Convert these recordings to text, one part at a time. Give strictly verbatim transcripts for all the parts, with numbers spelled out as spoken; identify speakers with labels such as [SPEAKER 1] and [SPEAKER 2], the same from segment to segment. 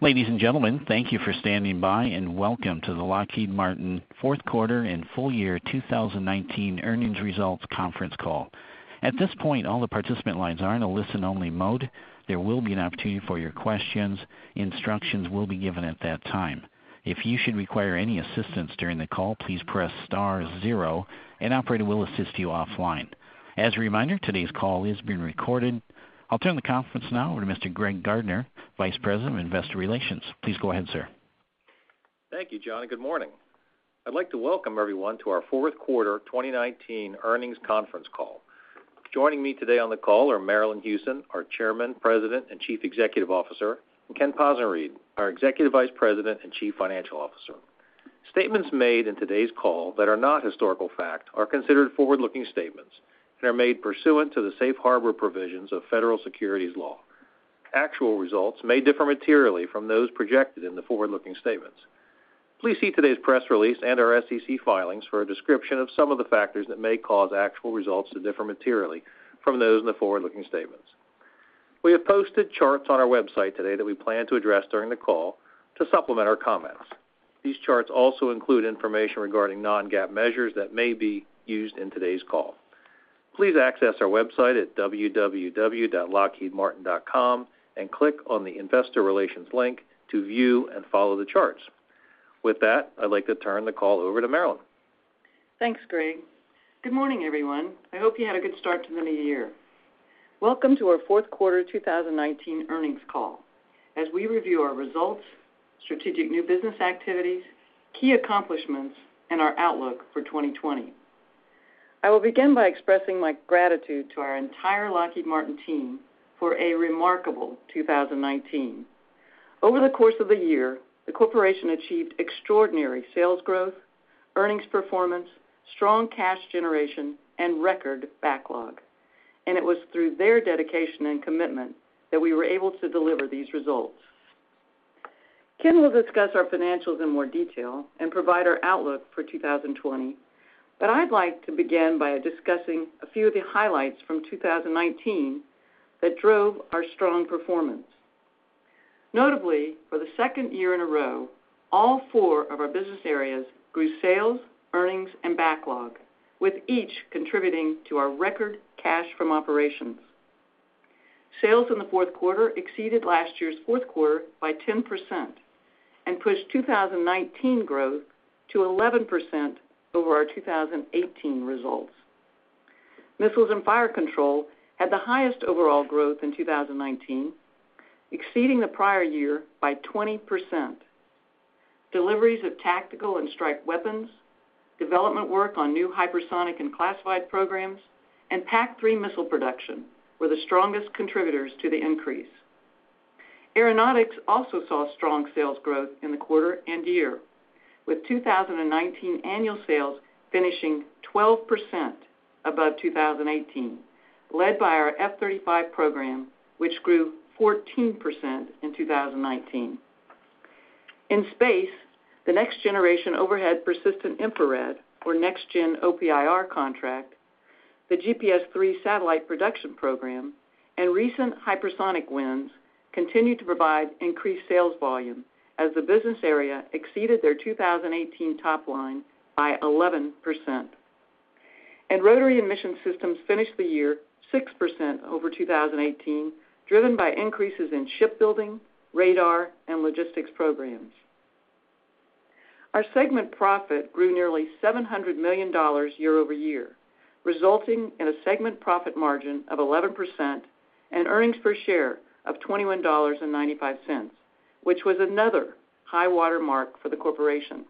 [SPEAKER 1] Ladies and gentlemen, thank you for standing by and welcome to the Lockheed Martin fourth quarter and full year two thousand nineteen earnings results conference call. At this point, all the participant lines are in a listen-only mode. There will be an opportunity for your questions. Instructions will be given at that time. If you should require any assistance during the call, please press star zero. An operator will assist you offline. As a reminder, today's call is being recorded. I'll turn the conference now over to Mister Greg Gardner, Vice President of Investor Relations. Please go ahead, sir.
[SPEAKER 2] Thank you, John, and good morning. I'd like to welcome everyone to our fourth quarter twenty nineteen earnings conference call. Joining me today on the call are Marillyn Hewson, our Chairman, President, and Chief Executive Officer, and Ken Possenriede, our Executive Vice President and Chief Financial Officer. Statements made in today's call that are not historical fact are considered forward-looking statements and are made pursuant to the safe harbor provisions of federal securities law. Actual results may differ materially from those projected in the forward-looking statements. Please see today's press release and our S E C filings for a description of some of the factors that may cause actual results to differ materially from those in the forward-looking statements. We have posted charts on our website today that we plan to address during the call to supplement our comments. These charts also include information regarding non-GAAP measures that may be used in today's call. Please access our website at w w w dot lockheed martin dot com and click on the Investor Relations link to view and follow the charts. With that, I'd like to turn the call over to Marillyn.
[SPEAKER 3] Thanks, Greg. Good morning, everyone. I hope you had a good start to the new year. Welcome to our fourth quarter two thousand nineteen earnings call as we review our results, strategic new business activities, key accomplishments, and our outlook for twenty twenty. I will begin by expressing my gratitude to our entire Lockheed Martin team for a remarkable two thousand nineteen. Over the course of the year, the corporation achieved extraordinary sales growth, earnings performance, strong cash generation, and record backlog. And it was through their dedication and commitment that we were able to deliver these results. Ken will discuss our financials in more detail and provide our outlook for two thousand twenty. But I'd like to begin by discussing a few of the highlights from two thousand nineteen that drove our strong performance. Notably, for the second year in a row, all four of our business areas grew sales, earnings, and backlog, with each contributing to our record cash from operations. Sales in the fourth quarter exceeded last year's fourth quarter by ten percent and pushed two thousand nineteen growth to eleven percent over our two thousand eighteen results. Missiles and Fire Control had the highest overall growth in two thousand nineteen, exceeding the prior year by twenty percent. Deliveries of tactical and strike weapons, development work on new hypersonic and classified programs, and P A C three missile production were the strongest contributors to the increase. Aeronautics also saw strong sales growth in the quarter and year, with two thousand nineteen annual sales finishing twelve percent above two thousand eighteen, led by our F thirty-five program, which grew fourteen percent in two thousand nineteen. In space, the Next Generation Overhead Persistent Infrared, or NextGen O P I R contract, the G P S three satellite production program, and recent hypersonic wins continue to provide increased sales volume as the business area exceeded their two thousand eighteen top line by eleven percent. And Rotary and Mission Systems finished the year six percent over two thousand eighteen, driven by increases in shipbuilding, radar, and logistics programs. Our segment profit grew nearly seven hundred million dollars year over year, resulting in a segment profit margin of eleven percent and earnings per share of twenty-one dollars and ninety-five cents, which was another high water mark for the corporation.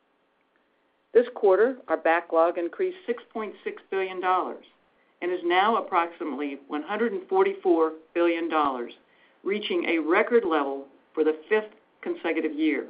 [SPEAKER 3] This quarter, our backlog increased six point six billion dollars and is now approximately one hundred forty-four billion dollars, reaching a record level for the fifth consecutive year.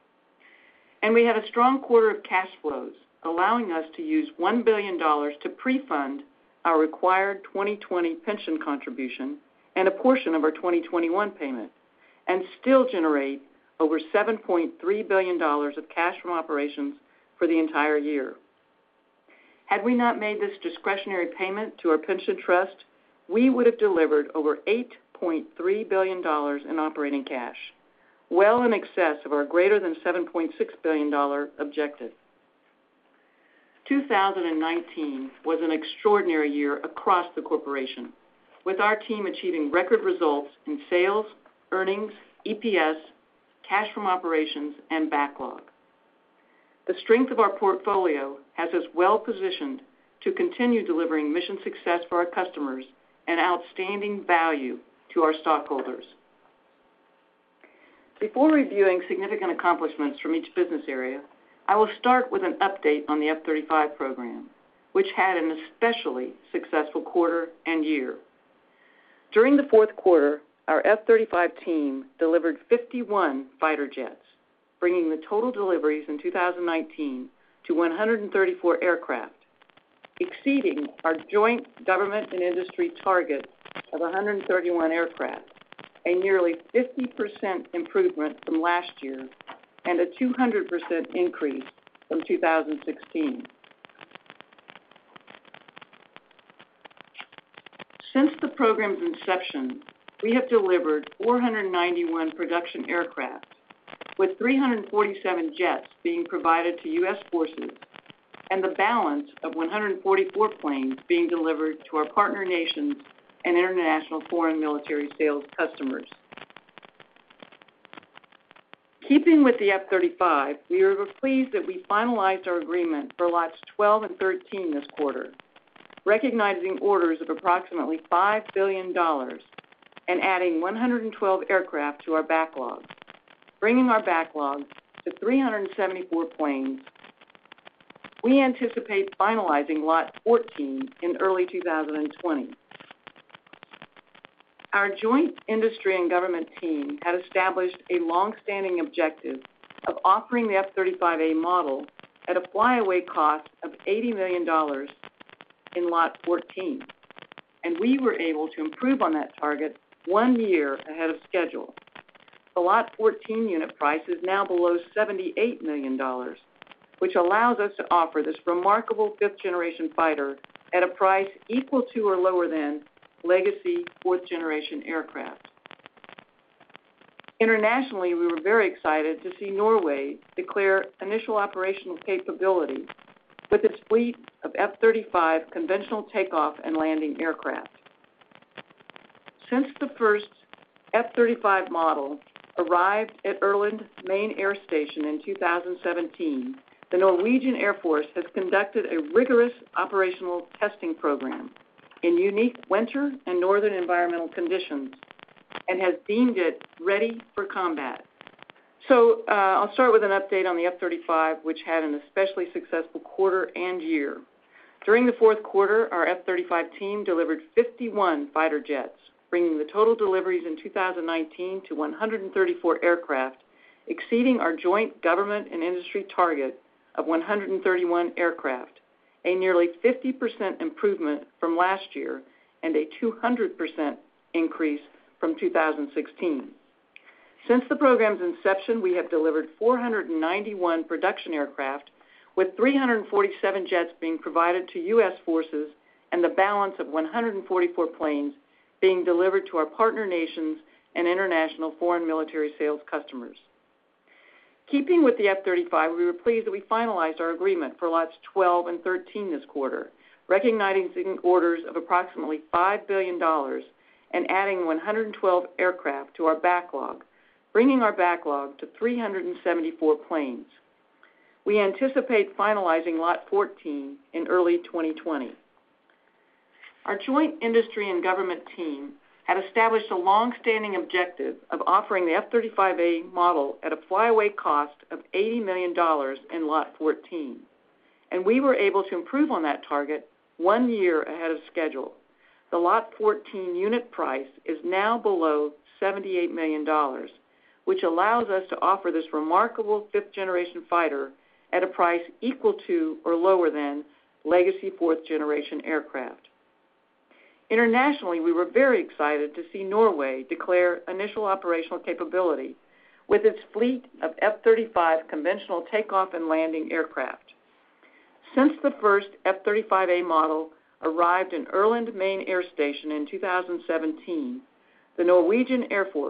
[SPEAKER 3] And we had a strong quarter of cash flows, allowing us to use one billion dollars to pre-fund our required twenty twenty pension contribution and a portion of our twenty twenty-one payment, and still generate over seven point three billion dollars of cash from operations for the entire year. Had we not made this discretionary payment to our pension trust, we would have delivered over eight point three billion dollars in operating cash. well in excess of our greater than seven point six billion dollars objective. two thousand nineteen was an extraordinary year across the corporation, with our team achieving record results in sales, earnings, E P S, cash from operations, and backlog. The strength of our portfolio has us well positioned to continue delivering mission success for our customers and outstanding value to our stockholders. Before reviewing significant accomplishments from each business area, I will start with an update on the F thirty-five program, which had an especially successful quarter and year. During the fourth quarter, our F thirty-five team delivered fifty-one fighter jets, bringing the total deliveries in two thousand nineteen to one hundred thirty-four aircraft, exceeding our joint government and industry target of one hundred thirty-one aircraft, a nearly fifty percent improvement from last year and a two hundred percent increase from two thousand sixteen. Since the program's inception, we have delivered four hundred ninety-one production aircraft, with three hundred forty-seven jets being provided to U S forces and the balance of one hundred forty-four planes being delivered to our partner nations and international foreign military sales customers. Keeping with the F thirty-five, we are pleased that we finalized our agreement for lots twelve and thirteen this quarter, recognizing orders of approximately five billion dollars and adding one hundred twelve aircraft to our backlog, bringing our backlog to three hundred seventy-four planes. We anticipate finalizing Lot fourteen in early two thousand twenty. Our joint industry and government team had established a long-standing objective of offering the F thirty-five A model at a flyaway cost of eighty million dollars in Lot fourteen, and we were able to improve on that target one year ahead of schedule. The Lot fourteen unit price is now below seventy-eight million dollars, which allows us to offer this remarkable fifth-generation fighter at a price equal to or lower than legacy fourth-generation aircraft. Internationally, we were very excited to see Norway declare initial operational capability with its fleet of F thirty-five conventional takeoff and landing aircraft. Since the first F thirty-five model arrived at Ørland Main Air Station in two thousand seventeen, the Norwegian Air Force has conducted a rigorous operational testing program in unique winter and northern environmental conditions and has deemed it ready for combat. So uh, I'll start with an update on the F thirty-five, which had an especially successful quarter and year. During the fourth quarter, our F thirty-five team delivered fifty-one fighter jets, bringing the total deliveries in two thousand nineteen to one hundred thirty-four aircraft, exceeding our joint government and industry target of one hundred thirty-one aircraft, a nearly fifty percent improvement from last year and a two hundred percent increase from two thousand sixteen. Since the program's inception, we have delivered four hundred ninety-one production aircraft, with three hundred forty-seven jets being provided to U S forces and the balance of one hundred forty-four planes being delivered to our partner nations and international foreign military sales customers. Keeping with the F thirty-five, we were pleased that we finalized our agreement for lots twelve and thirteen this quarter, recognizing orders of approximately five billion dollars and adding one hundred twelve aircraft to our backlog, bringing our backlog to three hundred seventy-four planes. We anticipate finalizing Lot fourteen in early twenty twenty. Our joint industry and government team had established a long-standing objective of offering the F thirty-five A model at a flyaway cost of eighty million dollars in Lot fourteen, and we were able to improve on that target one year ahead of schedule. The Lot fourteen unit price is now below seventy-eight million dollars, which allows us to offer this remarkable fifth-generation fighter at a price equal to or lower than legacy fourth-generation aircraft. Internationally, we were very excited to see Norway declare initial operational capability with its fleet of F thirty-five conventional takeoff and landing aircraft. Since the first F thirty-five A model arrived in Ørland Main Air Station in two thousand seventeen, the Norwegian Air Force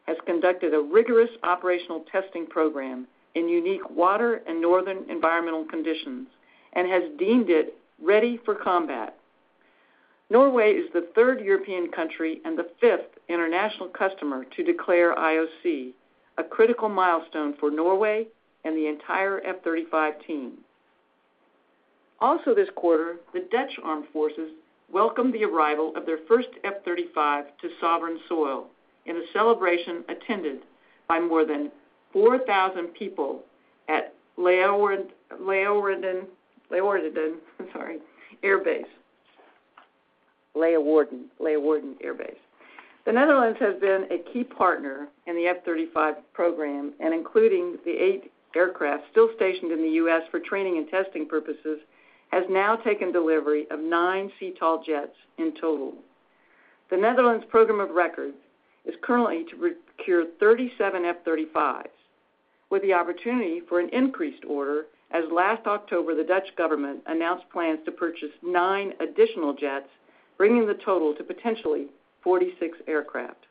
[SPEAKER 3] has conducted a rigorous operational testing program in unique water and northern environmental conditions and has deemed it ready for combat. Norway is the third European country and the fifth international customer to declare I O C, a critical milestone for Norway and the entire F thirty-five team. Also this quarter, the Dutch Armed Forces welcomed the arrival of their first F thirty-five to sovereign soil in a celebration attended by more than four thousand people at Leeuwarden, Leeuwarden, Leeuwarden sorry, Air Base. Leeuwarden, Leeuwarden Air Base. The Netherlands has been a key partner in the F thirty-five program, and including the eight aircraft still stationed in the U S for training and testing purposes, has now taken delivery of nine C TOL jets in total. The Netherlands program of record is currently to procure thirty-seven F thirty-fives, with the opportunity for an increased order, as last October the Dutch government announced plans to purchase nine additional jets, bringing the total to potentially forty-six aircraft.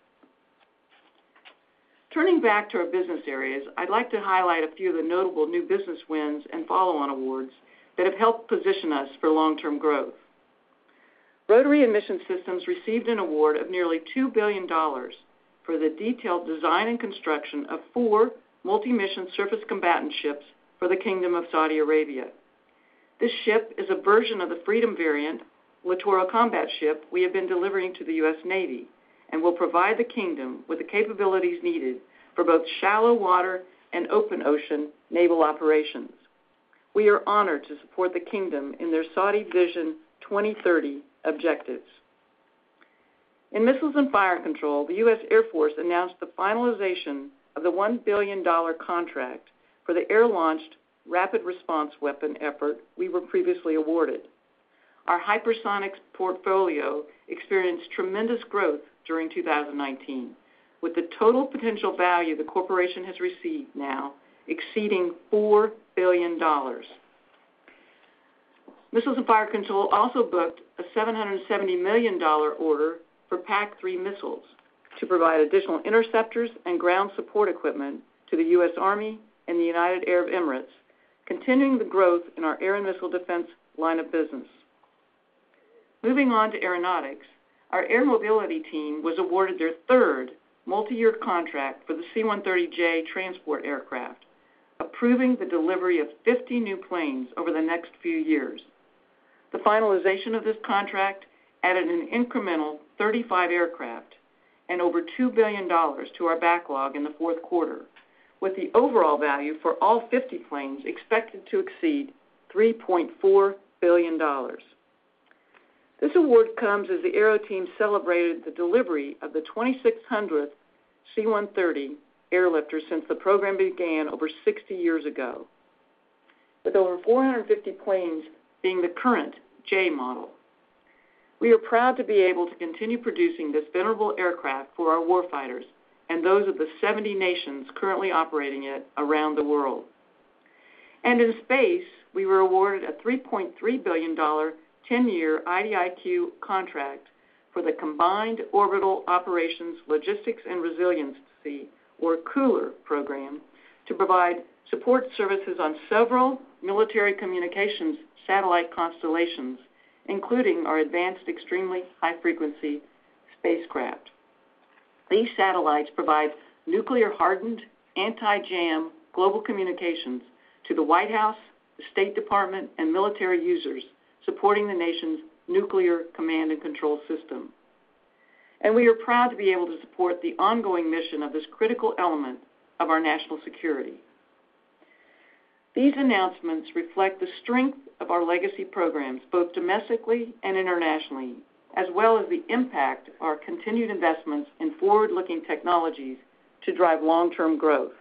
[SPEAKER 3] Turning back to our business areas, I'd like to highlight a few of the notable new business wins and follow-on awards that have helped position us for long-term growth. Rotary and Mission Systems received an award of nearly two billion dollars for the detailed design and construction of four multi-mission surface combatant ships for the Kingdom of Saudi Arabia. This ship is a version of the Freedom variant littoral combat ship we have been delivering to the U S Navy and will provide the Kingdom with the capabilities needed for both shallow water and open ocean naval operations. We are honored to support the Kingdom in their Saudi Vision twenty thirty objectives. In Missiles and Fire Control, the U S Air Force announced the finalization of the one billion dollars contract for the air-launched rapid response weapon effort we were previously awarded. Our hypersonics portfolio experienced tremendous growth during two thousand nineteen, with the total potential value the corporation has received now exceeding four billion dollars. Missiles and Fire Control also booked a seven hundred seventy million dollars order for P A C three missiles to provide additional interceptors and ground support equipment to the U S Army and the United Arab Emirates, continuing the growth in our air and missile defense line of business. Moving on to aeronautics, our air mobility team was awarded their third multi-year contract for the C one thirty J transport aircraft, approving the delivery of fifty new planes over the next few years. The finalization of this contract added an incremental thirty-five aircraft and over two billion dollars to our backlog in the fourth quarter, with the overall value for all fifty planes expected to exceed three point four billion dollars. This award comes as the Aero team celebrated the delivery of the twenty-six hundredth C one thirty airlifter since the program began over sixty years ago, with over four hundred fifty planes being the current J model. We are proud to be able to continue producing this venerable aircraft for our warfighters and those of the seventy nations currently operating it around the world. And in space, we were awarded a three point three billion dollars ten-year I D I Q contract for the Combined Orbital Operations Logistics and Resiliency, or COOLR program, to provide support services on several military communications satellite constellations, including our advanced extremely high-frequency spacecraft. These satellites provide nuclear-hardened, anti-jam global communications to the White House, the State Department, and military users, supporting the nation's nuclear command and control system. And we are proud to be able to support the ongoing mission of this critical element of our national security. These announcements reflect the strength of our legacy programs, both domestically and internationally, as well as the impact of our continued investments in forward-looking technologies to drive long-term growth.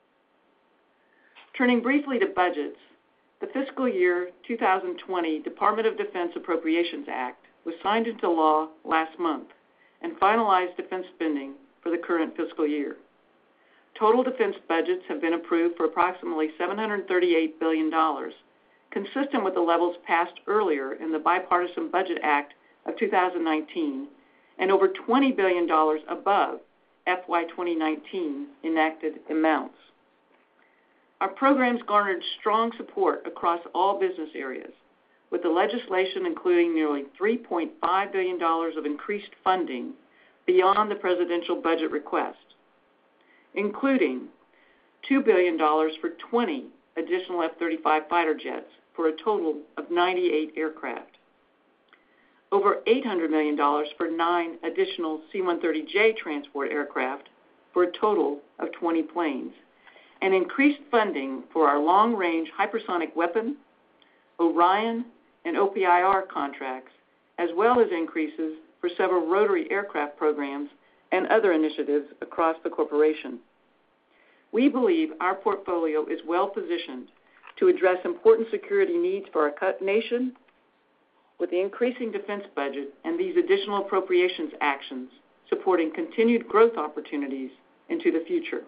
[SPEAKER 3] Turning briefly to budgets, the fiscal year two thousand twenty Department of Defense Appropriations Act was signed into law last month and finalized defense spending for the current fiscal year. Total defense budgets have been approved for approximately seven hundred thirty-eight billion dollars, consistent with the levels passed earlier in the Bipartisan Budget Act of two thousand nineteen, and over twenty billion dollars above F Y twenty nineteen enacted amounts. Our programs garnered strong support across all business areas, with the legislation including nearly three point five billion dollars of increased funding beyond the presidential budget request, including two billion dollars for twenty additional F thirty-five fighter jets for a total of ninety-eight aircraft, over eight hundred million dollars for nine additional C one thirty J transport aircraft for a total of twenty planes, and increased funding for our long-range hypersonic weapon, Orion, and O P I R contracts, as well as increases for several rotary aircraft programs and other initiatives across the corporation. We believe our portfolio is well positioned to address important security needs for our nation. With the increasing defense budget and these additional appropriations actions supporting continued growth opportunities into the future.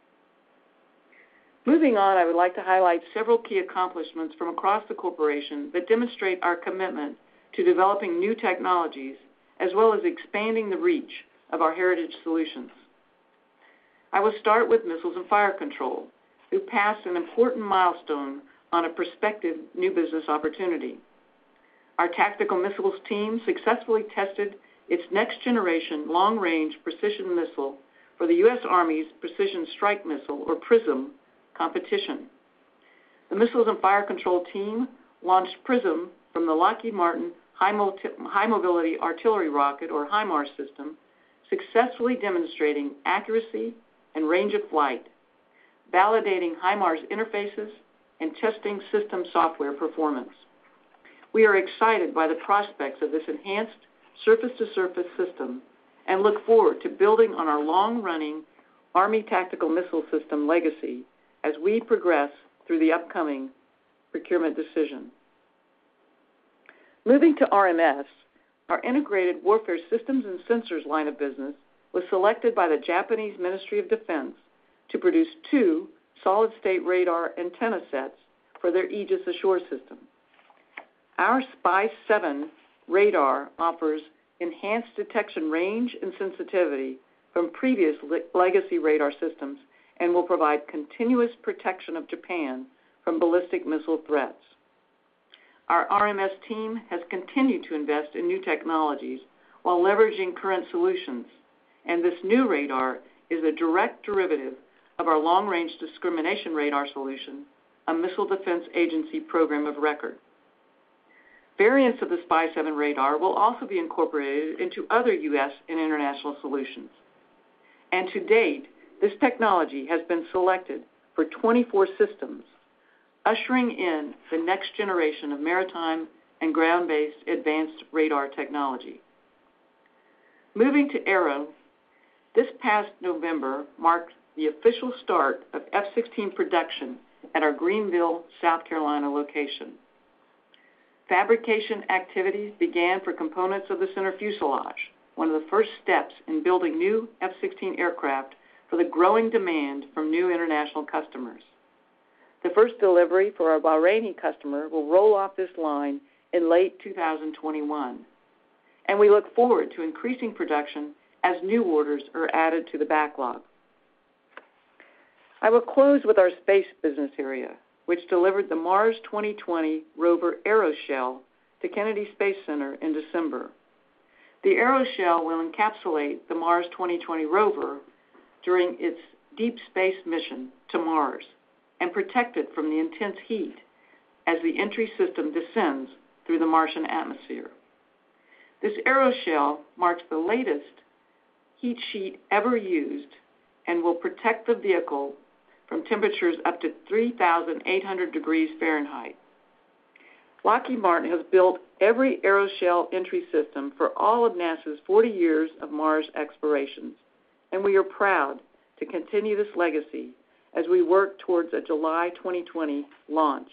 [SPEAKER 3] Moving on, I would like to highlight several key accomplishments from across the corporation that demonstrate our commitment to developing new technologies as well as expanding the reach of our heritage solutions. I will start with Missiles and Fire Control, who passed an important milestone on a prospective new business opportunity. Our tactical missiles team successfully tested its next-generation long-range precision missile for the U S Army's Precision Strike Missile, or PrSM, competition. The Missiles and Fire Control team launched PrSM from the Lockheed Martin High, Multi- High Mobility Artillery Rocket, or HIMARS system, successfully demonstrating accuracy and range of flight, validating HIMARS interfaces, and testing system software performance. We are excited by the prospects of this enhanced surface-to-surface system and look forward to building on our long-running Army Tactical Missile System legacy as we progress through the upcoming procurement decision. Moving to R M S, our Integrated Warfare Systems and Sensors line of business was selected by the Japanese Ministry of Defense to produce two solid-state radar antenna sets for their Aegis Ashore system. Our SPY seven radar offers enhanced detection range and sensitivity from previous le- legacy radar systems and will provide continuous protection of Japan from ballistic missile threats. Our R M S team has continued to invest in new technologies while leveraging current solutions, and this new radar is a direct derivative of our long-range discrimination radar solution, a Missile Defense Agency program of record. Variants of the SPY seven radar will also be incorporated into other U S and international solutions. And to date, this technology has been selected for twenty-four systems, ushering in the next generation of maritime and ground-based advanced radar technology. Moving to Aero, this past November marked the official start of F sixteen production at our Greenville, South Carolina location. Fabrication activities began for components of the center fuselage, one of the first steps in building new F sixteen aircraft for the growing demand from new international customers. The first delivery for our Bahraini customer will roll off this line in late two thousand twenty-one, and we look forward to increasing production as new orders are added to the backlog. I will close with our space business area, which delivered the Mars twenty twenty rover Aeroshell to Kennedy Space Center in December. The Aeroshell will encapsulate the Mars twenty twenty rover during its deep space mission to Mars and protect it from the intense heat as the entry system descends through the Martian atmosphere. This Aeroshell marks the latest heat sheet ever used and will protect the vehicle from temperatures up to three thousand eight hundred degrees Fahrenheit. Lockheed Martin has built every Aeroshell entry system for all of NASA's forty years of Mars explorations, and we are proud to continue this legacy as we work towards a July twenty twenty launch.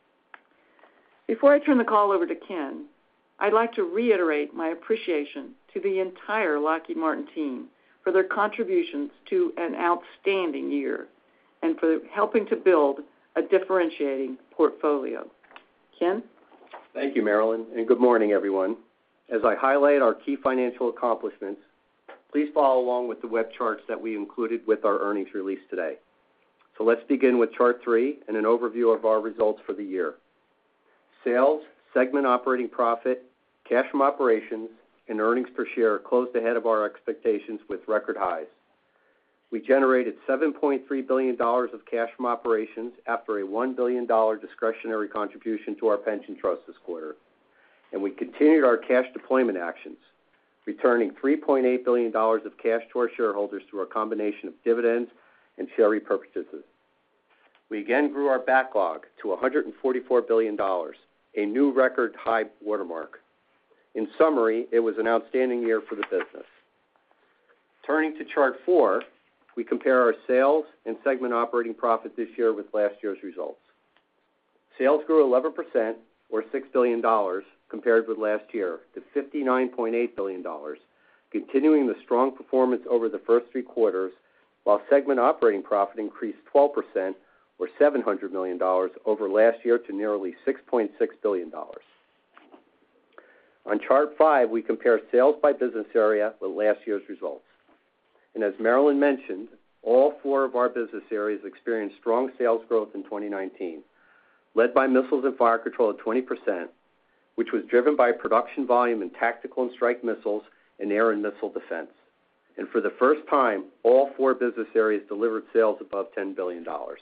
[SPEAKER 3] Before I turn the call over to Ken, I'd like to reiterate my appreciation to the entire Lockheed Martin team for their contributions to an outstanding year and for helping to build a differentiating portfolio. Ken?
[SPEAKER 4] Thank you, Marilyn, and good morning, everyone. As I highlight our key financial accomplishments, Please follow along with the web charts that we included with our earnings release today. So let's begin with chart three and an overview of our results for the year. Sales, segment operating profit, cash from operations, and earnings per share closed ahead of our expectations with record highs. We generated seven point three billion dollars of cash from operations after a one billion dollars discretionary contribution to our pension trust this quarter. And we continued our cash deployment actions, returning three point eight billion dollars of cash to our shareholders through a combination of dividends and share repurchases. We again grew our backlog to one hundred forty-four billion dollars, a new record high watermark. In summary, it was an outstanding year for the business. Turning to chart four, we compare our sales and segment operating profit this year with last year's results. Sales grew eleven percent, or six billion dollars, compared with last year, to fifty-nine point eight billion dollars, continuing the strong performance over the first three quarters, while segment operating profit increased twelve percent, or seven hundred million dollars, over last year to nearly six point six billion dollars. On chart five, we compare sales by business area with last year's results. And as Marillyn mentioned, all four of our business areas experienced strong sales growth in twenty nineteen, led by Missiles and Fire Control at twenty percent, which was driven by production volume in tactical and strike missiles and air and missile defense. And for the first time, all four business areas delivered sales above ten billion dollars.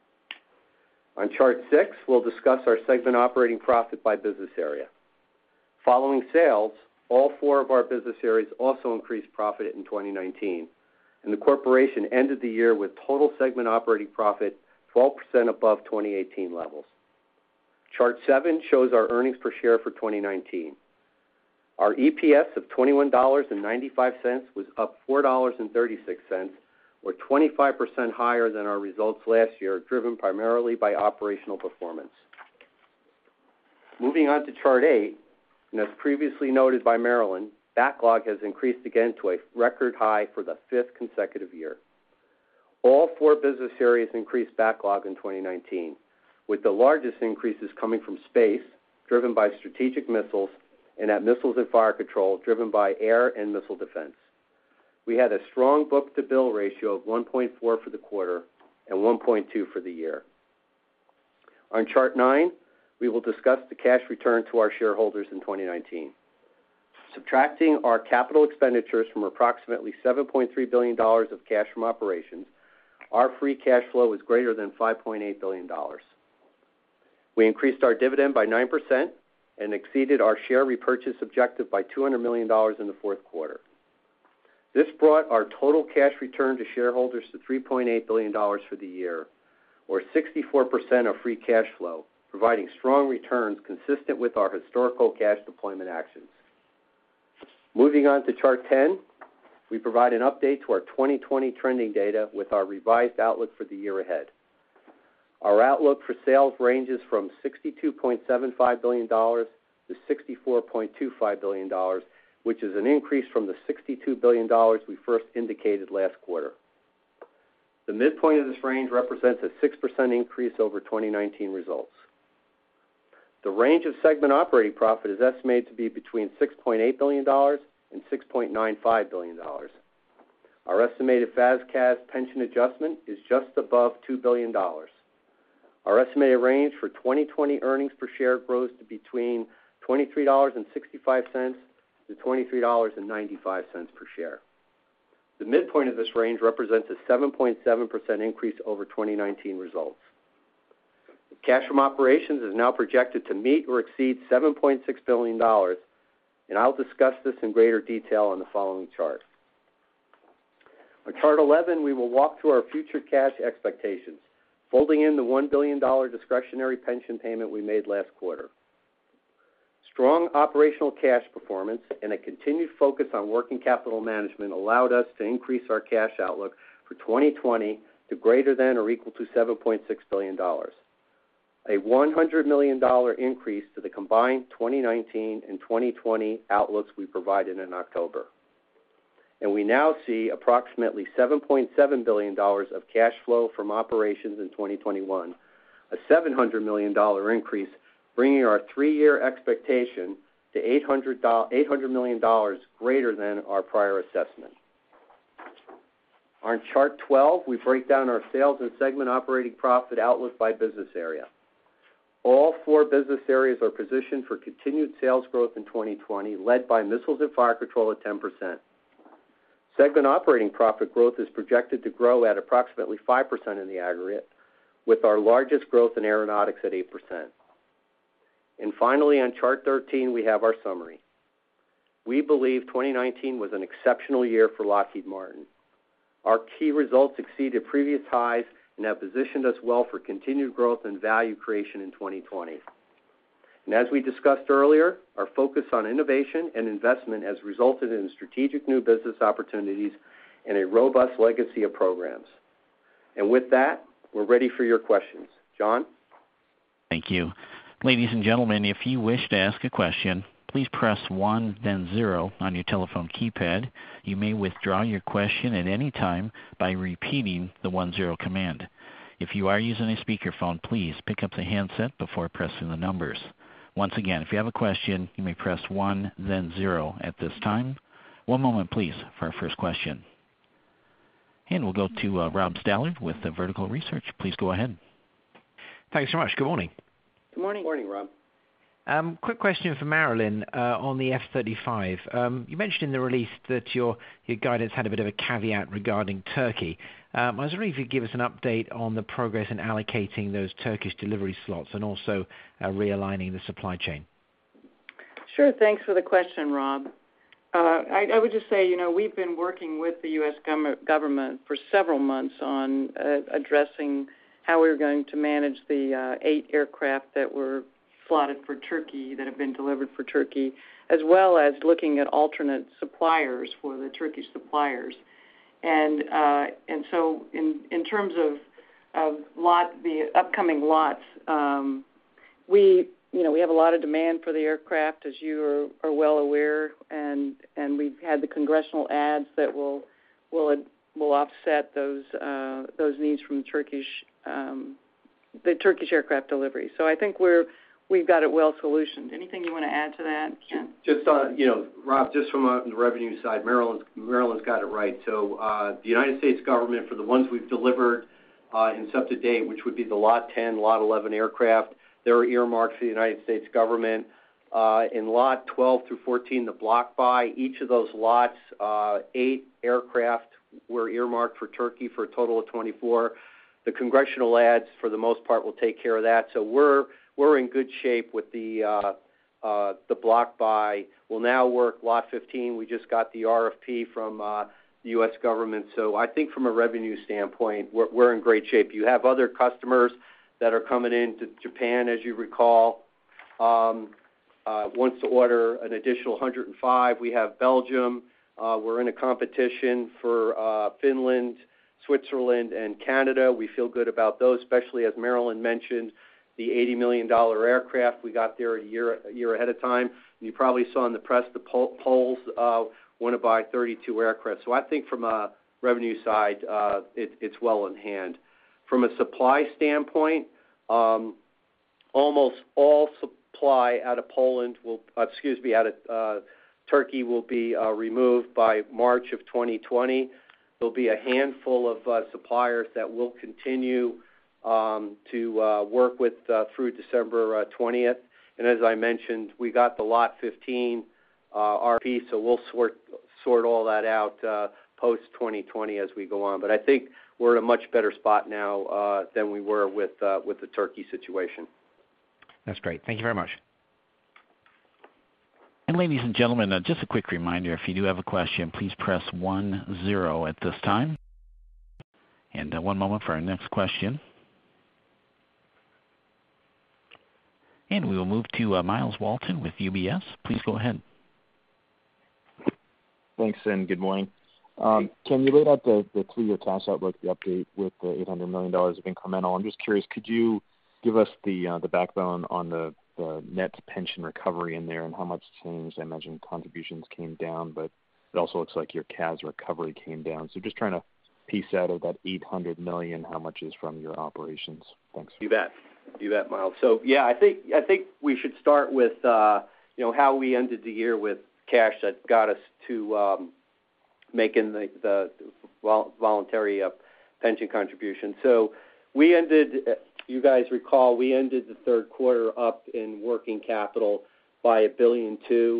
[SPEAKER 4] On chart six, we'll discuss our segment operating profit by business area. Following sales, all four of our business areas also increased profit in twenty nineteen, and the corporation ended the year with total segment operating profit twelve percent above twenty eighteen levels. Chart seven shows our earnings per share for twenty nineteen. Our E P S of twenty-one dollars and ninety-five cents was up four dollars and thirty-six cents, or twenty-five percent higher than our results last year, driven primarily by operational performance. Moving on to chart eight, and as previously noted by Marillyn, backlog has increased again to a record high for the fifth consecutive year. All four business areas increased backlog in twenty nineteen, with the largest increases coming from space, driven by strategic missiles, and at Missiles and Fire Control, driven by air and missile defense. We had a strong book-to-bill ratio of one point four for the quarter and one point two for the year. On chart nine, we will discuss the cash return to our shareholders in twenty nineteen. Subtracting our capital expenditures from approximately seven point three billion dollars of cash from operations, our free cash flow was greater than five point eight billion dollars. We increased our dividend by nine percent and exceeded our share repurchase objective by two hundred million dollars in the fourth quarter. This brought our total cash return to shareholders to three point eight billion dollars for the year, or sixty-four percent of free cash flow, providing strong returns consistent with our historical cash deployment actions. Moving on to chart ten, we provide an update to our twenty twenty trending data with our revised outlook for the year ahead. Our outlook for sales ranges from sixty-two point seven five billion dollars to sixty-four point two five billion dollars, which is an increase from the sixty-two billion dollars we first indicated last quarter. The midpoint of this range represents a six percent increase over twenty nineteen results. The range of segment operating profit is estimated to be between six point eight billion dollars and six point nine five billion dollars. Our estimated F A S C A S pension adjustment is just above two billion dollars. Our estimated range for twenty twenty earnings per share grows to between twenty-three dollars and sixty-five cents to twenty-three dollars and ninety-five cents per share. The midpoint of this range represents a seven point seven percent increase over twenty nineteen results. Cash from operations is now projected to meet or exceed seven point six billion dollars, and I'll discuss this in greater detail on the following chart. On chart eleven, we will walk through our future cash expectations, folding in the one billion dollars discretionary pension payment we made last quarter. Strong operational cash performance and a continued focus on working capital management allowed us to increase our cash outlook for twenty twenty to greater than or equal to seven point six billion dollars, a one hundred million dollars increase to the combined twenty nineteen and twenty twenty outlooks we provided in October. And we now see approximately seven point seven billion dollars of cash flow from operations in twenty twenty-one, a seven hundred million dollars increase, bringing our three-year expectation to eight hundred million dollars greater than our prior assessment. On Chart twelve, we break down our sales and segment operating profit outlook by business area. All four business areas are positioned for continued sales growth in twenty twenty, led by Missiles and Fire Control at ten percent. Segment operating profit growth is projected to grow at approximately five percent in the aggregate, with our largest growth in aeronautics at eight percent. And finally, on Chart thirteen, we have our summary. We believe twenty nineteen was an exceptional year for Lockheed Martin. Our key results exceeded previous highs and have positioned us well for continued growth and value creation in twenty twenty. And as we discussed earlier, our focus on innovation and investment has resulted in strategic new business opportunities and a robust legacy of programs. And with that, we're ready for your questions. John?
[SPEAKER 1] Thank you. Ladies and gentlemen, if you wish to ask a question, please press one, then zero on your telephone keypad. You may withdraw your question at any time by repeating the one zero command. If you are using a speakerphone, please pick up the handset before pressing the numbers. Once again, if you have a question, you may press one, then zero at this time. One moment, please, for our first question. And we'll go to uh, Rob Stallard with the Vertical Research. Please go ahead.
[SPEAKER 5] Thanks so much. Good morning.
[SPEAKER 3] Good morning.
[SPEAKER 4] Good morning, Rob.
[SPEAKER 5] Um, quick question for Marillyn uh, on the F thirty-five. Um, you mentioned in the release that your, your guidance had a bit of a caveat regarding Turkey. Um, I was wondering if you could give us an update on the progress in allocating those Turkish delivery slots and also uh, realigning the supply chain.
[SPEAKER 3] Sure. Thanks for the question, Rob. Uh, I, I would just say, you know, we've been working with the U S government for several months on uh, addressing how we were going to manage the uh, eight aircraft that were slotted for Turkey, that have been delivered for Turkey, as well as looking at alternate suppliers for the Turkish suppliers. And uh, and so in, in terms of, of lot the upcoming lots, um, we you know we have a lot of demand for the aircraft, as you are, are well aware, and and we've had the congressional ads that will will will offset those uh, those needs from Turkish um, the Turkish aircraft delivery. So I think we're We've got it well solutioned. Anything you want to add to that, Ken?
[SPEAKER 4] Just, uh, you know, Rob, just from uh, the revenue side, Marillyn's, Marillyn's got it right. So uh, the United States government, for the ones we've delivered uh, in sub to date, which would be the Lot ten, Lot eleven aircraft, they're earmarked for the United States government. Uh, in Lot twelve through fourteen, the block buy, each of those lots, uh, eight aircraft were earmarked for Turkey for a total of twenty-four. The congressional ads, for the most part, will take care of that. So we're We're in good shape with the uh, uh, the block buy. We'll now work Lot fifteen. We just got the R F P from uh, the U S government. So I think from a revenue standpoint, we're, we're in great shape. You have other customers that are coming into Japan, as you recall, um, uh, wants to order an additional one hundred five. We have Belgium. Uh, we're in a competition for uh, Finland, Switzerland, and Canada. We feel good about those, especially as Marillyn mentioned, the eighty million dollars aircraft. We got there a year a year ahead of time. And you probably saw in the press the Poles uh, want to buy thirty-two aircraft. So I think from a revenue side, uh, it, it's well in hand. From a supply standpoint, um, almost all supply out of Poland will, uh, excuse me, out of uh, Turkey will be uh, removed by March of twenty twenty. There'll be a handful of uh, suppliers that will continue Um, to uh, work with uh, through December uh, twentieth. And as I mentioned, we got the Lot fifteen uh, R P, so we'll sort sort all that out uh, post twenty twenty as we go on. But I think we're in a much better spot now uh, than we were with uh, with the Turkey situation.
[SPEAKER 5] That's great. Thank you very much.
[SPEAKER 1] And ladies and gentlemen, uh, just a quick reminder, if you do have a question, please press one zero at this time. And uh, one moment for our next question. And we will move to uh, Miles Walton with U B S. Please go ahead.
[SPEAKER 6] Thanks, and good morning. Um, Ken, you laid out the, the three-year cash outlook, the update with the eight hundred million dollars of incremental. I'm just curious, could you give us the uh, the backbone on the, the net pension recovery in there and how much changed? I imagine contributions came down, but it also looks like your C A S recovery came down. So just trying to piece out of that eight hundred million dollars, how much is from your operations? Thanks.
[SPEAKER 4] You bet. You bet, Miles. So, yeah, I think I think we should start with, uh, you know, how we ended the year with cash that got us to um, making the, the vol- voluntary uh, pension contribution. So we ended, you guys recall, we ended the third quarter up in working capital by a billion two.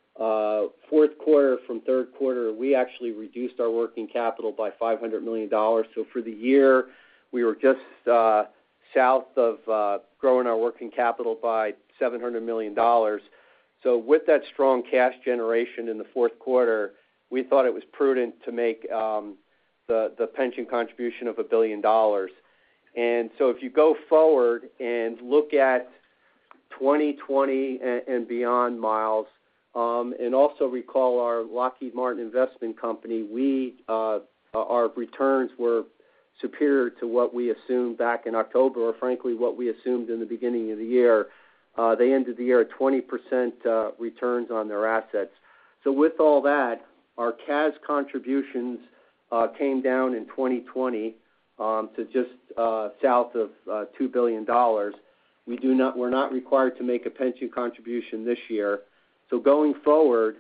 [SPEAKER 4] Uh, fourth quarter from third quarter, we actually reduced our working capital by five hundred million dollars. So for the year, we were just uh, south of uh, growing our working capital by seven hundred million dollars. So with that strong cash generation in the fourth quarter, we thought it was prudent to make um, the, the pension contribution of a billion dollars. And so if you go forward and look at twenty twenty and, and beyond, Miles, um, and also recall our Lockheed Martin investment company, we uh, our returns were superior to what we assumed back in October, or frankly what we assumed in the beginning of the year. Uh, they ended the year at twenty percent uh, returns on their assets. So with all that, our C A S contributions uh, came down in twenty twenty um, to just uh, south of uh, two billion dollars. We do not, we're not required to make a pension contribution this year. So going forward,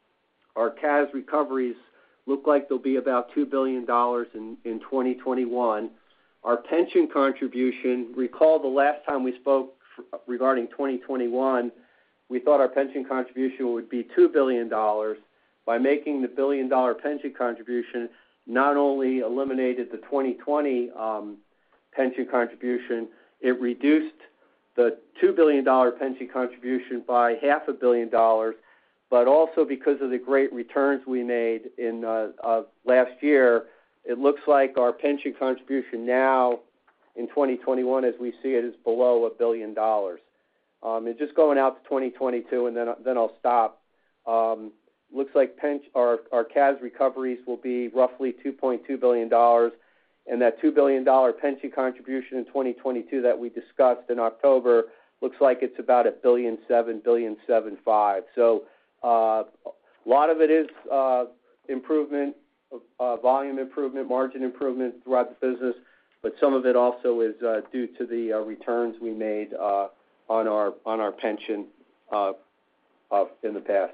[SPEAKER 4] our C A S recoveries look like they'll be about two billion dollars in, in twenty twenty-one. Our pension contribution, recall the last time we spoke regarding twenty twenty-one, we thought our pension contribution would be two billion dollars. By making the billion-dollar pension contribution, not only eliminated the twenty twenty um, pension contribution, it reduced the two billion dollars pension contribution by half a billion dollars, but also because of the great returns we made in uh, uh, last year, it looks like our pension contribution now in twenty twenty-one, as we see it, is below a billion dollars. Um, and just going out to twenty twenty-two, and then then I'll stop. Um, looks like pen, our our C A S recoveries will be roughly two point two billion dollars, and that two billion dollars pension contribution in twenty twenty-two that we discussed in October looks like it's about a billion seven, billion seven five. So uh, a lot of it is uh, improvement, uh, volume improvement, margin improvement throughout the business. But some of it also is uh, due to the uh, returns we made uh, on our on our pension uh, uh, in the past.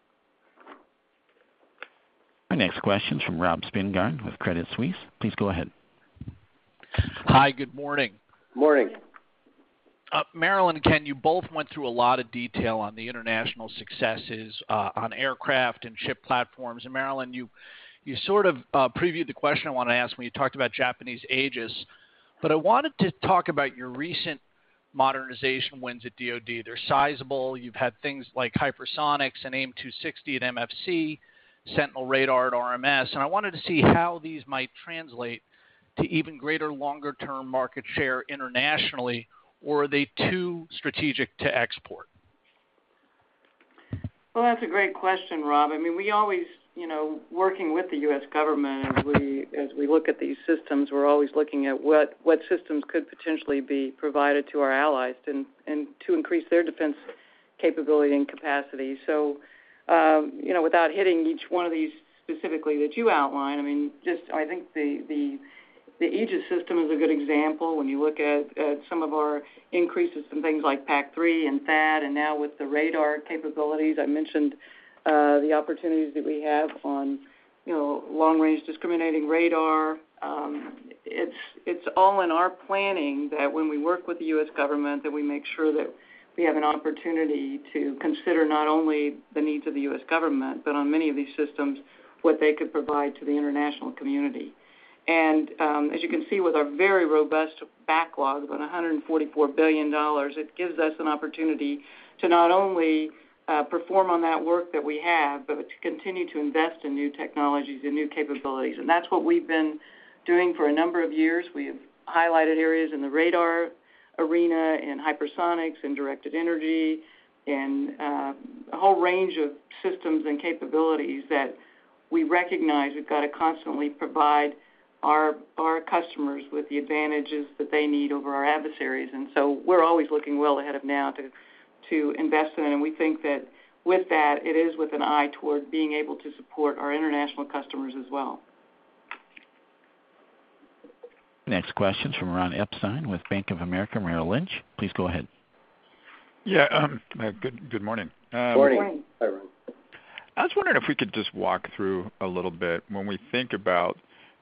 [SPEAKER 1] Our next question is from Rob Spingarn with Credit Suisse. Please go ahead.
[SPEAKER 7] Hi, good morning.
[SPEAKER 4] Morning.
[SPEAKER 7] Uh, Marillyn and Ken, you both went through a lot of detail on the international successes uh, on aircraft and ship platforms. And Marillyn, you You sort of uh, previewed the question I wanted to ask when you talked about Japanese Aegis, but I wanted to talk about your recent modernization wins at D O D. They're sizable. You've had things like hypersonics and AIM two sixty at M F C, Sentinel radar at R M S, and I wanted to see how these might translate to even greater longer-term market share internationally, or are they too strategic to export?
[SPEAKER 3] Well, that's a great question, Rob. I mean, we always, you know, working with the U S government as we as we look at these systems, we're always looking at what, what systems could potentially be provided to our allies and, and to increase their defense capability and capacity. So, um, you know, without hitting each one of these specifically that you outline, I mean, just I think the the The Aegis system is a good example when you look at, at some of our increases in things like PAC three and THAAD, and now with the radar capabilities. I mentioned uh, the opportunities that we have on, you know, long-range discriminating radar. Um, it's it's all in our planning that when we work with the U S government, that we make sure that we have an opportunity to consider not only the needs of the U S government, but on many of these systems, what they could provide to the international community. And um, as you can see with our very robust backlog of one hundred forty-four billion dollars, it gives us an opportunity to not only uh, perform on that work that we have, but to continue to invest in new technologies and new capabilities. And that's what we've been doing for a number of years. We have highlighted areas in the radar arena, in hypersonics, in directed energy, and uh, a whole range of systems and capabilities that we recognize we've got to constantly provide our our customers with the advantages that they need over our adversaries. And so we're always looking well ahead of now to to invest in it. And we think that with that, it is with an eye toward being able to support our international customers as well.
[SPEAKER 1] Next question from Ron Epstein with Bank of America Merrill Lynch. Please go ahead.
[SPEAKER 8] Yeah, um, uh, good good morning. Um,
[SPEAKER 4] Morning. Hi, Ron.
[SPEAKER 8] I was wondering if we could just walk through a little bit when we think about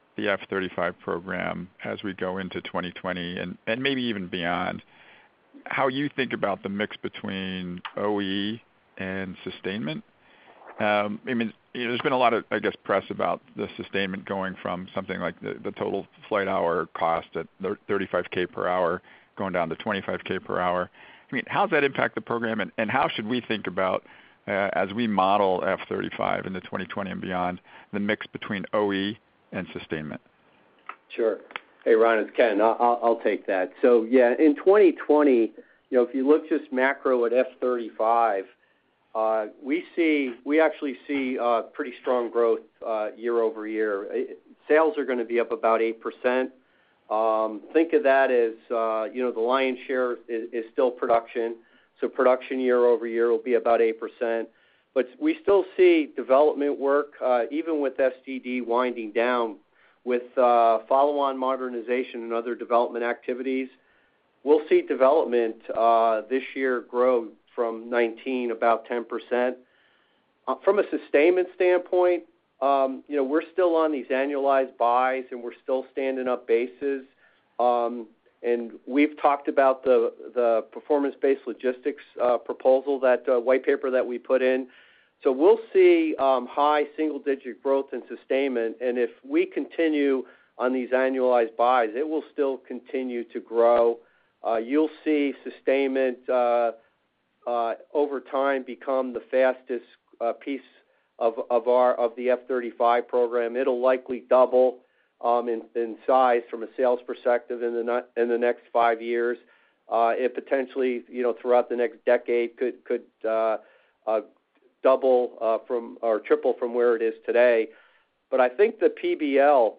[SPEAKER 8] the F thirty-five program as we go into twenty twenty and, and maybe even beyond, how you think about the mix between O E and sustainment. Um, I mean, you know, there's been a lot of, I guess, press about the sustainment going from something like the, the total flight hour cost at thirty-five K per hour going down to twenty-five K per hour. I mean, how does that impact the program, and, and how should we think about, uh, as we model F thirty-five into twenty twenty and beyond, the mix between O E and sustainment?
[SPEAKER 4] Sure. Hey, Ron, it's Ken. I'll, I'll take that. So, yeah, in twenty twenty, you know, if you look just macro at F thirty-five, uh, we see we actually see uh, pretty strong growth uh, year over year. Sales are going to be up about eight percent. Um, think of that as, uh, you know, the lion's share is, is still production. So production year over year will be about eight percent. But we still see development work, uh, even with S D D winding down, with uh, follow-on modernization and other development activities. We'll see development uh, this year grow from nineteen about ten percent. Uh, from a sustainment standpoint, um, you know, we're still on these annualized buys and we're still standing up bases. Um, and we've talked about the, the performance-based logistics uh, proposal, that uh, white paper that we put in. So we'll see um, high single-digit growth in sustainment, and if we continue on these annualized buys, it will still continue to grow. Uh, you'll see sustainment uh, uh, over time become the fastest uh, piece of, of our of the F thirty-five program. It'll likely double um, in, in size from a sales perspective in the in the next five years. Uh, it potentially, you know, throughout the next decade could could uh, uh, double uh, from or triple from where it is today. But I think the P B L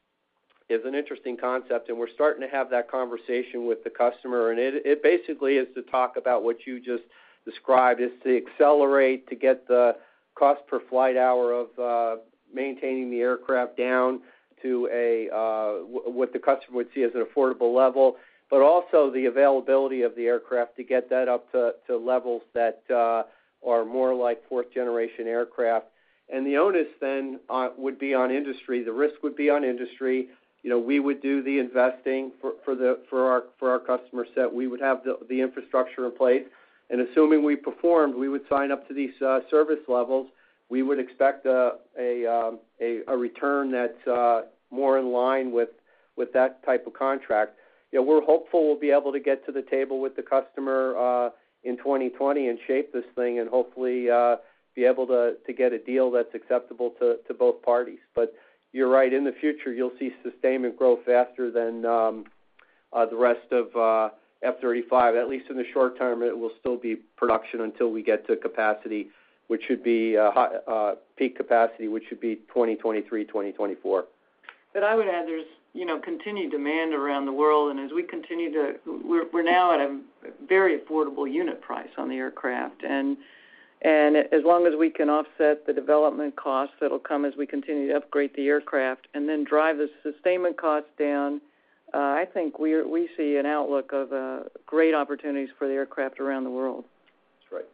[SPEAKER 4] is an interesting concept, and we're starting to have that conversation with the customer. And it, it basically is to talk about what you just described, is to accelerate, to get the cost per flight hour of uh, maintaining the aircraft down to a uh, w- what the customer would see as an affordable level, but also the availability of the aircraft to get that up to, to levels that uh, are more like fourth-generation aircraft. And the onus then uh, would be on industry. The risk would be on industry. You know, we would do the investing for, for the for our for our customer set. We would have the, the infrastructure in place, and assuming we performed, we would sign up to these uh, service levels. We would expect a a um, a, a return that's uh, more in line with with that type of contract. You know, we're hopeful we'll be able to get to the table with the customer uh, in twenty twenty and shape this thing, and hopefully uh, be able to to get a deal that's acceptable to to both parties. But you're right. In the future, you'll see sustainment grow faster than um, uh, the rest of uh, F thirty-five. At least in the short term, it will still be production until we get to capacity, which should be uh, high, uh, peak capacity, which should be twenty twenty-three, twenty twenty-four.
[SPEAKER 3] But I would add there's, you know, continued demand around the world, and as we continue to, we're, we're now at a very affordable unit price on the aircraft, and And as long as we can offset the development costs that will come as we continue to upgrade the aircraft and then drive the sustainment costs down, uh, I think we we see an outlook of uh, great opportunities for the aircraft around the world.
[SPEAKER 4] That's right.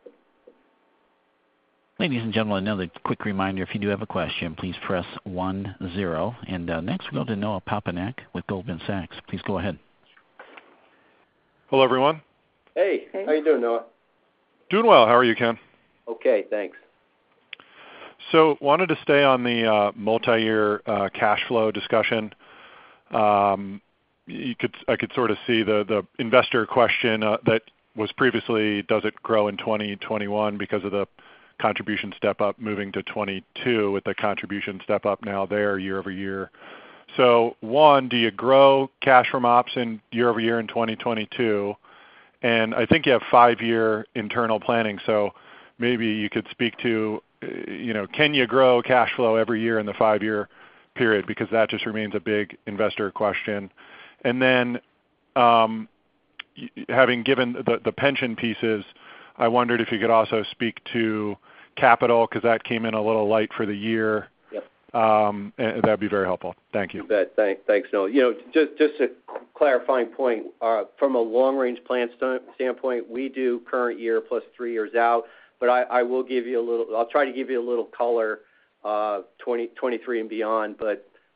[SPEAKER 1] Ladies and gentlemen, another quick reminder, if you do have a question, please press one zero. And uh, next we'll go to Noah Papanek with Goldman Sachs. Please go ahead.
[SPEAKER 9] Hello, everyone.
[SPEAKER 4] Hey,
[SPEAKER 3] hey.
[SPEAKER 4] How you doing, Noah?
[SPEAKER 9] Doing well. How are you, Ken?
[SPEAKER 4] Okay, thanks.
[SPEAKER 9] So wanted to stay on the uh, multi-year uh, cash flow discussion. Um, you could, I could sort of see the, the investor question uh, that was previously, does it grow in twenty twenty-one because of the contribution step up moving to twenty-two with the contribution step up now there year over year. So one, do you grow cash from ops in year over year in twenty twenty-two? And I think you have five-year internal planning, so maybe you could speak to, you know, can you grow cash flow every year in the five-year period? Because that just remains a big investor question. And then um, having given the, the pension pieces, I wondered if you could also speak to capital, because that came in a little light for the year.
[SPEAKER 4] Yep.
[SPEAKER 9] Um, and that'd be very helpful. Thank you.
[SPEAKER 4] You bet. Thank, thanks, Noah. You know, just just a clarifying point, uh, from a long-range plan st- standpoint, we do current year plus three years out. But I, I will give you a little. I'll try to give you a little color, uh, twenty twenty-three and beyond. But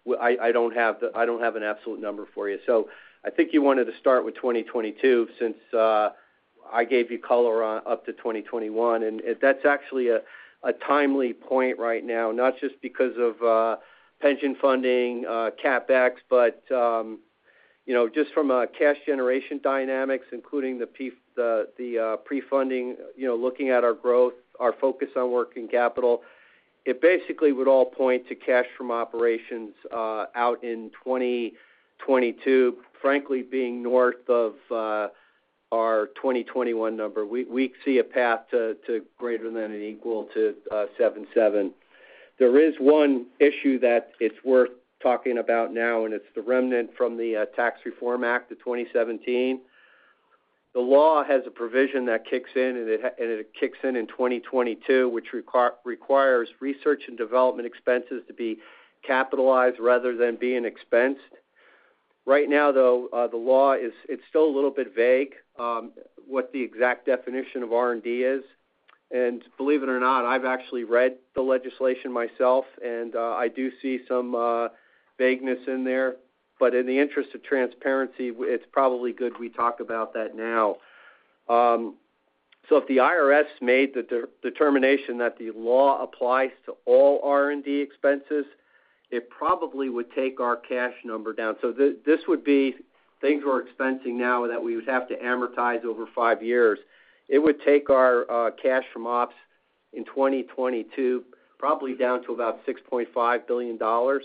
[SPEAKER 4] I, I don't have the, I don't have an absolute number for you. So I think you wanted to start with twenty twenty-two since uh, I gave you color on up to twenty twenty-one, and it, that's actually a, a timely point right now, not just because of uh, pension funding, uh, CapEx, but um, you know, just from a cash generation dynamics, including the P, the the uh, pre-funding, you know, looking at our growth, our focus on working capital, it basically would all point to cash from operations uh, out in twenty twenty-two, frankly, being north of uh, our twenty twenty-one number. We we see a path to, to greater than and equal to uh, seven point seven. There is one issue that it's worth talking about now, and it's the remnant from the uh, Tax Reform Act of twenty seventeen. The law has a provision that kicks in, and it, and it kicks in in twenty twenty-two, which require, requires research and development expenses to be capitalized rather than being expensed. Right now, though, uh, the law is it's still a little bit vague um, what the exact definition of R and D is. And believe it or not, I've actually read the legislation myself, and uh, I do see some uh, vagueness in there. But in the interest of transparency, it's probably good we talk about that now. Um, so if the I R S made the de- determination that the law applies to all R and D expenses, it probably would take our cash number down. So th- this would be things we're expensing now that we would have to amortize over five years. It would take our uh, cash from ops in twenty twenty-two probably down to about six point five billion dollars.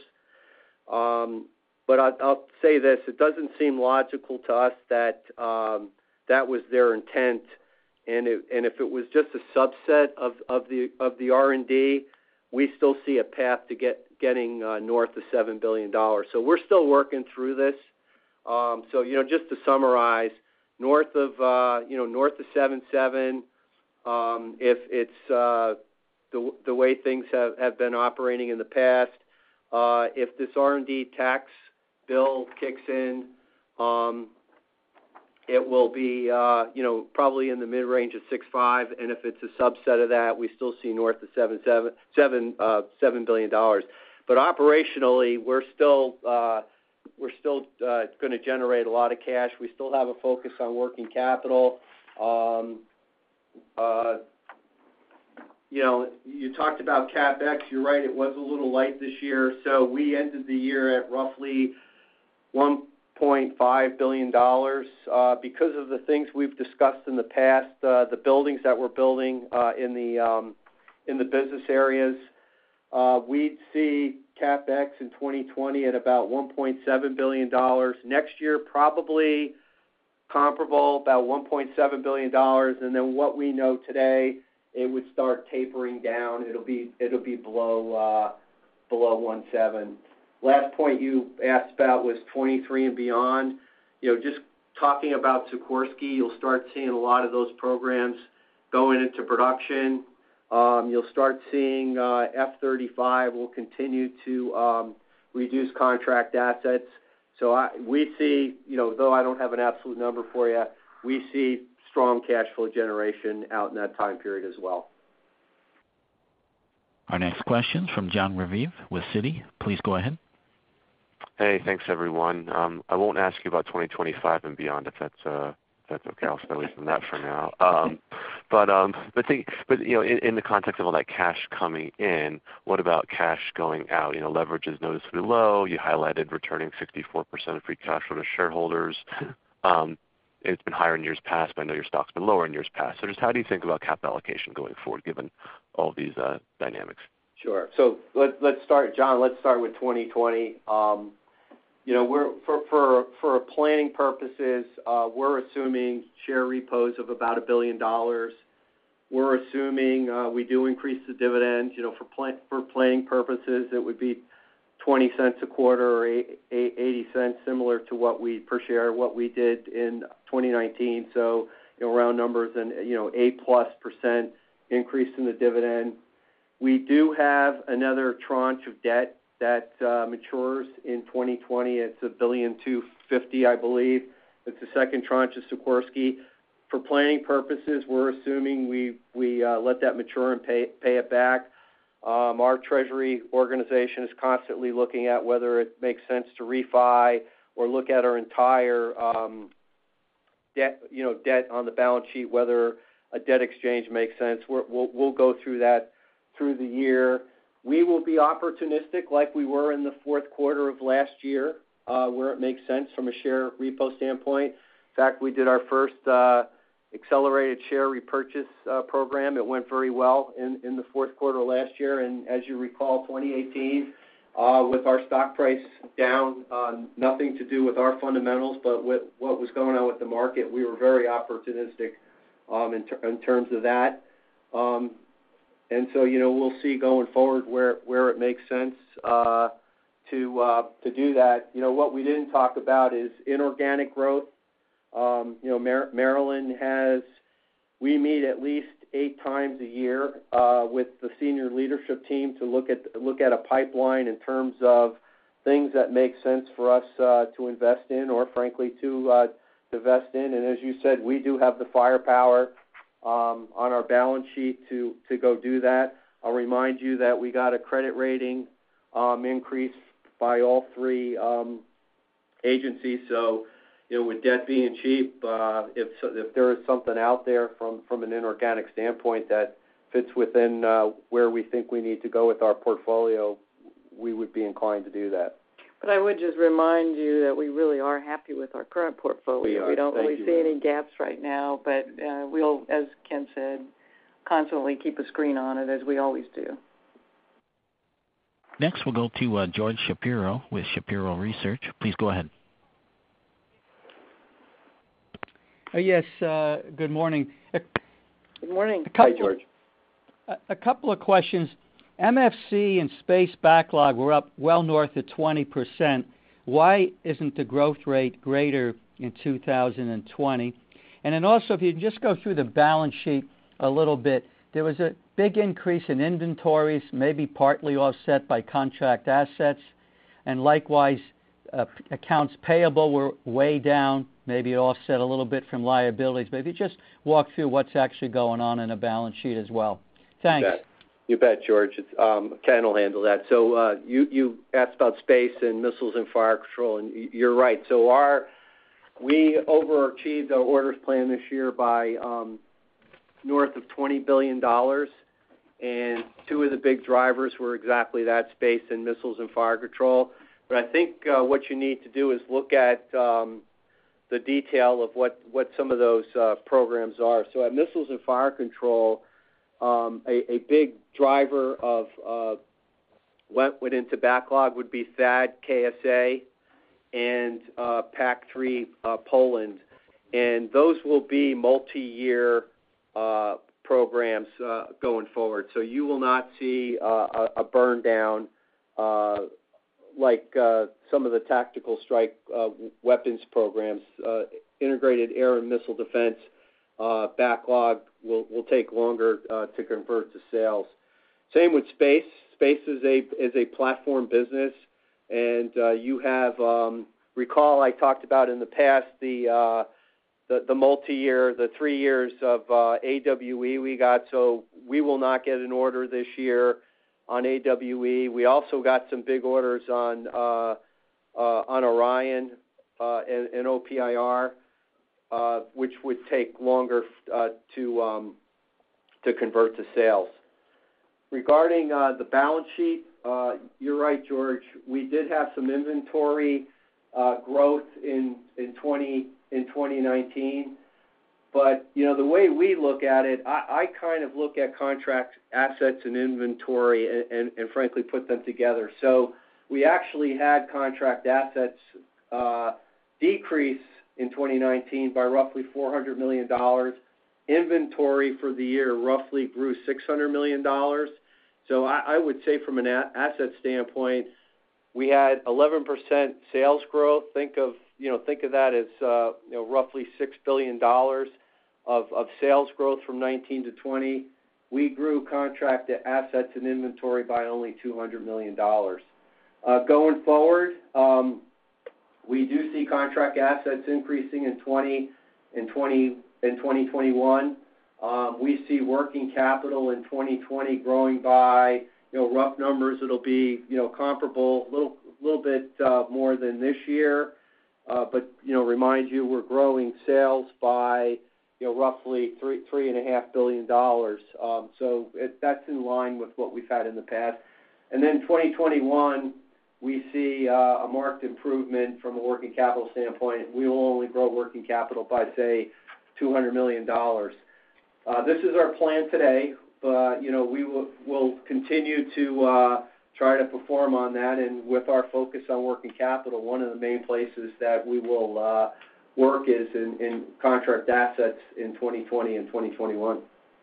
[SPEAKER 4] Um, but I'll, I'll say this, it doesn't seem logical to us that um, that was their intent. And, it, and if it was just a subset of, of the of the R and D, we still see a path to get getting uh, north of seven billion dollars. So we're still working through this. Um, so, you know, just to summarize, north of, uh, you know, north of seven point seven, um, if it's uh, the, the way things have, have been operating in the past, uh, if this R and D tax bill kicks in, um, it will be, uh, you know, probably in the mid-range of six point five, and if it's a subset of that, we still see north of seven, seven, seven, uh, seven billion dollars. But operationally, we're still uh, we're still uh, going to generate a lot of cash. We still have a focus on working capital. Um, uh, you know, you talked about CapEx. You're right; it was a little light this year. So we ended the year at roughly one point five billion dollars uh, because of the things we've discussed in the past, uh, the buildings that we're building uh, in the um, in the business areas. Uh, we'd see CapEx in twenty twenty at about one point seven billion dollars. Next year, probably comparable, about one point seven billion dollars. And then what we know today, it would start tapering down. It'll be it'll be below uh, below one point seven. Last point you asked about was twenty-three and beyond. You know, just talking about Sikorsky, you'll start seeing a lot of those programs going into production. Um, you'll start seeing uh, F thirty-five will continue to um, reduce contract assets. So I, we see, you know, though I don't have an absolute number for you, we see strong cash flow generation out in that time period as well.
[SPEAKER 1] Our next question is from Jon Raviv with Citi. Please go ahead.
[SPEAKER 10] Hey, thanks everyone. Um, I won't ask you about twenty twenty-five and beyond if that's uh, if that's okay. I'll stay away from that for now. Um, but um, but think, but you know, in, in the context of all that cash coming in, what about cash going out? You know, leverage is noticeably low. You highlighted returning sixty-four percent of free cash flow to shareholders. Um, it's been higher in years past, but I know your stock's been lower in years past. So just how do you think about capital allocation going forward, given all these uh, dynamics?
[SPEAKER 4] Sure. So let, let's start, John. Let's start with twenty twenty. Um, You know, we're for for for planning purposes, uh, we're assuming share repos of about a billion dollars. We're assuming uh, we do increase the dividends. You know, for plan, for planning purposes, it would be twenty cents a quarter or eighty cents, similar to what we per share what we did in twenty nineteen. So, you know, round numbers and you know, eight plus percent increase in the dividend. We do have another tranche of debt that uh, matures in twenty twenty. It's a billion two fifty, I believe. It's the second tranche of Sikorsky. For planning purposes, we're assuming we we uh, let that mature and pay pay it back. Um, our treasury organization is constantly looking at whether it makes sense to refi or look at our entire um, debt, you know, debt on the balance sheet, whether a debt exchange makes sense. We're, we'll, we'll go through that through the year. We will be opportunistic like we were in the fourth quarter of last year, uh, where it makes sense from a share repo standpoint. In fact, we did our first uh, accelerated share repurchase uh, program. It went very well in, in the fourth quarter last year. And as you recall, twenty eighteen, uh, with our stock price down, uh, nothing to do with our fundamentals, but with what was going on with the market, we were very opportunistic um, in, ter- in terms of that. Um, and so, you know, we'll see going forward where, where it makes sense uh, to uh, to do that. You know, what we didn't talk about is inorganic growth. Um, you know, Mar- Maryland has, we meet at least eight times a year uh, with the senior leadership team to look at look at a pipeline in terms of things that make sense for us uh, to invest in or, frankly, to uh, invest in. And as you said, we do have the firepower um, on our balance sheet to, to go do that. I'll remind you that we got a credit rating um, increase by all three um, agencies. So, you know, with debt being cheap, uh, if if there is something out there from, from an inorganic standpoint that fits within uh, where we think we need to go with our portfolio, we would be inclined to do that.
[SPEAKER 3] But I would just remind you that we really are happy with our current portfolio.
[SPEAKER 4] We, are.
[SPEAKER 3] we don't
[SPEAKER 4] Thank
[SPEAKER 3] really
[SPEAKER 4] you,
[SPEAKER 3] see
[SPEAKER 4] Ron.
[SPEAKER 3] any gaps right now, but uh, we'll, as Ken said, constantly keep a screen on it, as we always do.
[SPEAKER 1] Next, we'll go to uh, George Shapiro with Shapiro Research. Please go ahead.
[SPEAKER 11] Uh, yes, uh, good morning. A,
[SPEAKER 3] good morning.
[SPEAKER 11] A couple,
[SPEAKER 4] Hi, George.
[SPEAKER 11] A, a couple of questions. M F C and space backlog were up well north of twenty percent. Why isn't the growth rate greater in two thousand twenty? And then also, if you can just go through the balance sheet a little bit, there was a big increase in inventories, maybe partly offset by contract assets, and likewise, uh, accounts payable were way down. Maybe it offset a little bit from liabilities. But if you just walk through what's actually going on in the balance sheet as well. Thanks.
[SPEAKER 4] You bet, you bet George. It's, um, Ken will handle that. So uh, you, you asked about space and missiles and fire control, and you're right. So our we overachieved our orders plan this year by um, north of twenty billion dollars, and two of the big drivers were exactly that, space and missiles and fire control. But I think uh, what you need to do is look at um, the detail of what, what some of those uh, programs are. So at Missiles and Fire Control, um, a, a big driver of uh, what went into backlog would be THAAD, K S A, and uh, PAC three uh, Poland. And those will be multi-year uh, programs uh, going forward. So you will not see uh, a, a burn down uh, like uh, some of the tactical strike uh, weapons programs. Uh, integrated air and missile defense uh, backlog will, will take longer uh, to convert to sales. Same with space. Space is a is a platform business, and uh, you have um, recall I talked about in the past the uh, the, the multi-year, the three years of uh, A W E we got. So we will not get an order this year on A W E. We also got some big orders on uh, uh, on Orion uh, and, and O P I R, uh, which would take longer uh, to um, to convert to sales. Regarding uh, the balance sheet, uh, you're right, George. We did have some inventory uh, growth in in twenty in twenty nineteen. But, you know, the way we look at it, I, I kind of look at contract assets and inventory and, and, and, frankly, put them together. So we actually had contract assets uh, decrease in twenty nineteen by roughly four hundred million dollars. Inventory for the year roughly grew six hundred million dollars. So I, I would say from an a- asset standpoint, we had eleven percent sales growth. Think of, you know, think of that as, uh, you know, roughly six billion dollars. Of, of sales growth from nineteen to twenty. We grew contract assets and inventory by only two hundred million dollars. Uh, going forward, um, we do see contract assets increasing in twenty in twenty in twenty twenty-one. Um, we see working capital in twenty twenty growing by you know, rough numbers, it'll be, you know, comparable, a little, little bit uh, more than this year. Uh, but, you know, remind you, we're growing sales by, you know, roughly three, three and a half billion dollars. Um, so it, that's in line with what we've had in the past. And then twenty twenty-one, we see uh, a marked improvement from a working capital standpoint. We will only grow working capital by, say, two hundred million dollars. Uh, this is our plan today, but, you know, we will will continue to uh, try to perform on that. And with our focus on working capital, one of the main places that we will uh, work is in, in contract assets in twenty twenty and twenty twenty-one.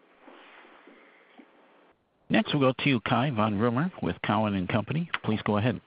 [SPEAKER 1] Next, we'll go to Cai von Rumohr with Cowen and Company. Please go ahead.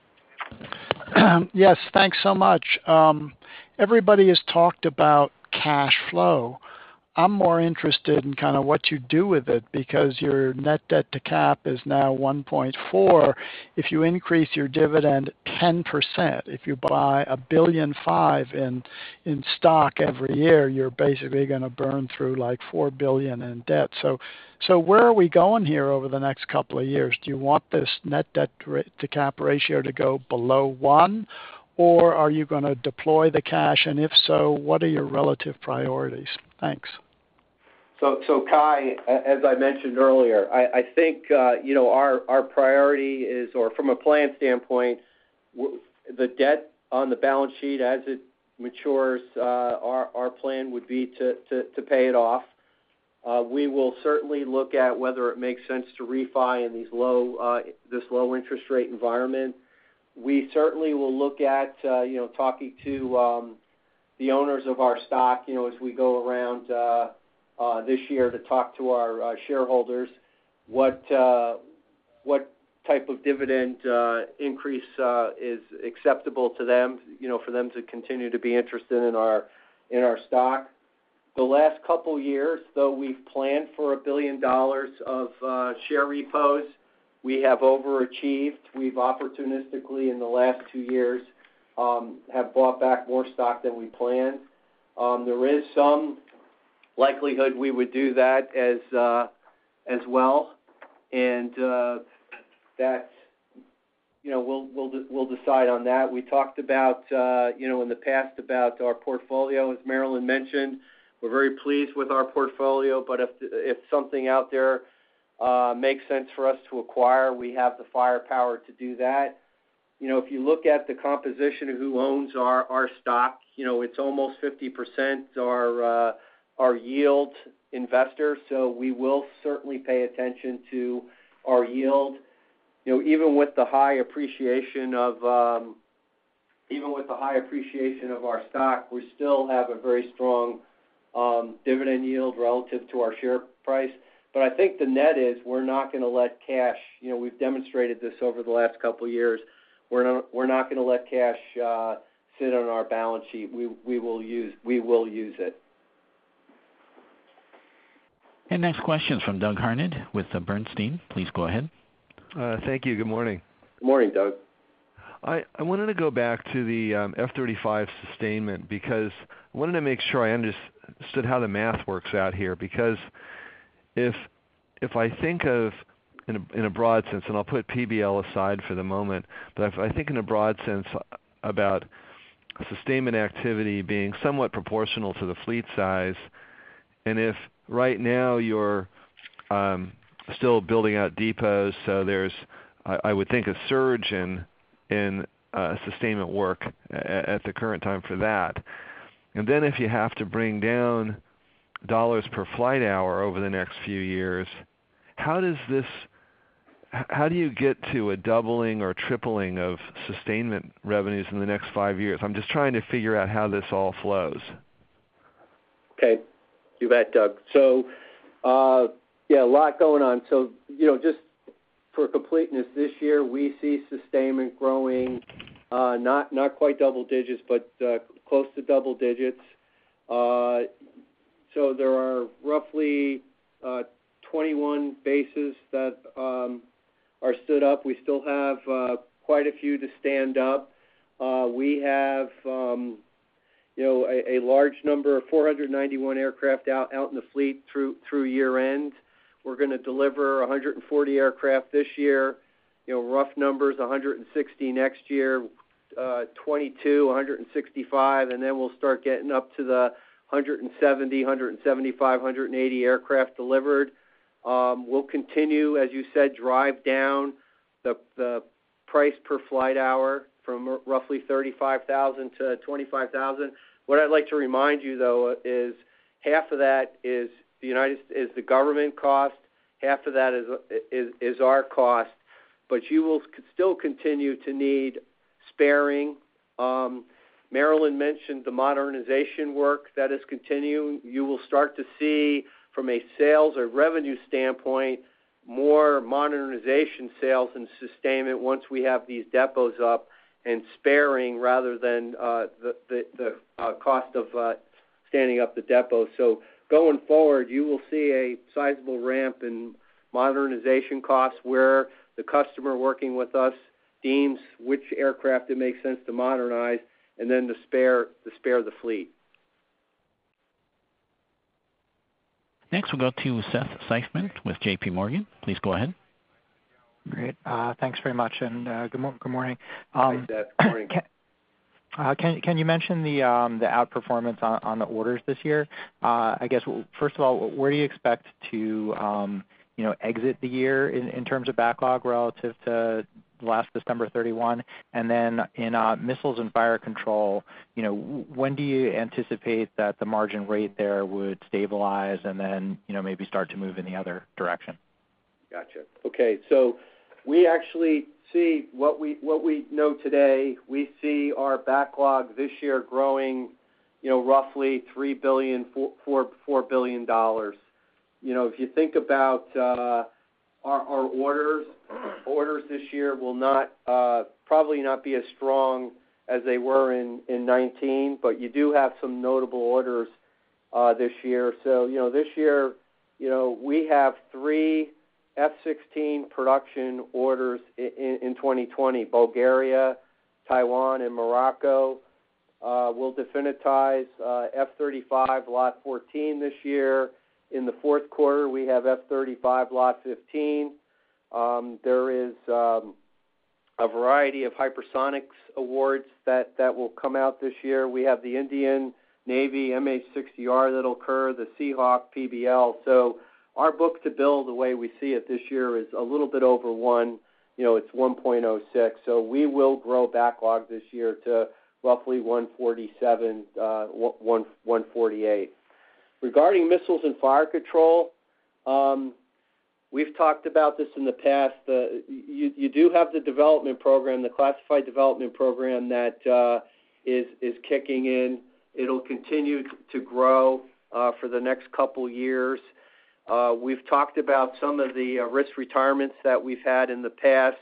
[SPEAKER 12] Yes, thanks so much. Um, everybody has talked about cash flow. I'm more interested in kind of what you do with it, because your net debt to cap is now one point four. If you increase your dividend ten percent, if you buy a billion five in in stock every year, you're basically going to burn through like four billion in debt. So, so where are we going here over the next couple of years? Do you want this net debt to cap ratio to go below one, or are you going to deploy the cash? And if so, what are your relative priorities? Thanks.
[SPEAKER 4] So, so Kai, as I mentioned earlier, I, I think uh, you know our, our priority is, or from a plan standpoint, w- the debt on the balance sheet as it matures, uh, our our plan would be to, to, to pay it off. Uh, we will certainly look at whether it makes sense to refi in these low uh, this low interest rate environment. We certainly will look at uh, you know talking to um, the owners of our stock, you know, as we go around uh, uh, this year to talk to our uh, shareholders, what uh, what type of dividend uh, increase uh, is acceptable to them, you know, for them to continue to be interested in our in our stock. The last couple years, though we've planned for a billion dollars of uh, share repos, we have overachieved. We've opportunistically in the last two years um, have bought back more stock than we planned. Um, there is some likelihood we would do that as uh, as well, and uh, that you know we'll we'll we'll decide on that. We talked about uh, you know in the past about our portfolio, as Marilyn mentioned. We're very pleased with our portfolio, but if if something out there uh, makes sense for us to acquire, we have the firepower to do that. You know, if you look at the composition of who owns our, our stock, you know, it's almost fifty percent are uh, our yield investors. So we will certainly pay attention to our yield. You know, even with the high appreciation of um, even with the high appreciation of our stock, we still have a very strong Um, dividend yield relative to our share price. But I think the net is we're not going to let cash, you know, we've demonstrated this over the last couple of years, we're not, we're not going to let cash uh, sit on our balance sheet. We, we will use, we will use it.
[SPEAKER 1] And next question is from Doug Harned with uh, Bernstein. Please go ahead.
[SPEAKER 13] Uh, thank you. Good morning.
[SPEAKER 4] Good morning, Doug.
[SPEAKER 13] I, I wanted to go back to the um, F thirty-five sustainment because I wanted to make sure I understood how the math works out here. Because if if I think of in a, in a broad sense, and I'll put P B L aside for the moment, but if I think in a broad sense about sustainment activity being somewhat proportional to the fleet size, and if right now you're um, still building out depots, so there's I, I would think a surge in in uh, sustainment work at, at the current time for that. And then if you have to bring down dollars per flight hour over the next few years, how does this, how do you get to a doubling or tripling of sustainment revenues in the next five years? I'm just trying to figure out how this all flows.
[SPEAKER 4] Okay, you bet, Doug. So, uh, yeah, a lot going on. So, you know, just for completeness, this year we see sustainment growing, uh, not not quite double digits, but uh, close to double digits. Uh, so there are roughly uh, twenty-one bases that um, are stood up. We still have uh, quite a few to stand up. Uh, we have, um, you know, a, a large number of four hundred ninety-one aircraft out, out in the fleet through through year end. We're going to deliver one hundred forty aircraft this year. you know, rough numbers, one hundred sixty next year, uh, twenty-two, one hundred sixty-five, and then we'll start getting up to the one hundred seventy, one hundred seventy-five, one hundred eighty aircraft delivered. Um, we'll continue, as you said, drive down the, the price per flight hour from roughly thirty-five thousand to twenty-five thousand. What I'd like to remind you, though, is half of that is the United is the government cost. Half of that is is, is our cost. But you will still continue to need sparing. Um, Marilyn mentioned the modernization work that is continuing. You will start to see, from a sales or revenue standpoint, more modernization sales and sustainment once we have these depots up, and sparing rather than uh, the, the, the uh, cost of uh, standing up the depot. So going forward, you will see a sizable ramp in modernization costs where the customer working with us deems which aircraft it makes sense to modernize, and then to spare, to spare the fleet.
[SPEAKER 1] Next, we'll go to Seth Seifman with J P Morgan. Please go ahead.
[SPEAKER 14] Great. Uh, thanks very much, and uh, good, mo- good morning. Um,
[SPEAKER 4] Hi, Seth. Good morning.
[SPEAKER 14] Can, uh, can, can you mention the um, the outperformance on, on the orders this year? Uh, I guess, first of all, where do you expect to um, you know, exit the year in, in terms of backlog relative to last December thirty-first? And then in uh, missiles and fire control, you know, when do you anticipate that the margin rate there would stabilize and then, you know, maybe start to move in the other direction?
[SPEAKER 4] Gotcha. Okay, so we actually see what we what we know today. We see our backlog this year growing, you know, roughly three billion, four, four, four billion dollars. You know, if you think about uh, our, our orders, orders this year will not uh, probably not be as strong as they were in in nineteen, but you do have some notable orders uh, this year. So, you know, this year, you know, we have three F sixteen production orders in, in twenty twenty, Bulgaria, Taiwan, and Morocco. Uh, we'll definitize uh, F thirty-five Lot fourteen this year. In the fourth quarter, we have F thirty-five Lot fifteen. Um, there is um, a variety of hypersonics awards that, that will come out this year. We have the Indian Navy M H sixty R that'll occur, the Seahawk P B L. So our book to bill, the way we see it this year, is a little bit over one. You know, it's one point oh six. So we will grow backlog this year to roughly one forty-seven, uh, one forty-eight. Regarding missiles and fire control, um, we've talked about this in the past. Uh, you, you do have the development program, the classified development program that uh, is is kicking in. It'll continue to grow uh, for the next couple years. Uh, we've talked about some of the uh, risk retirements that we've had in the past.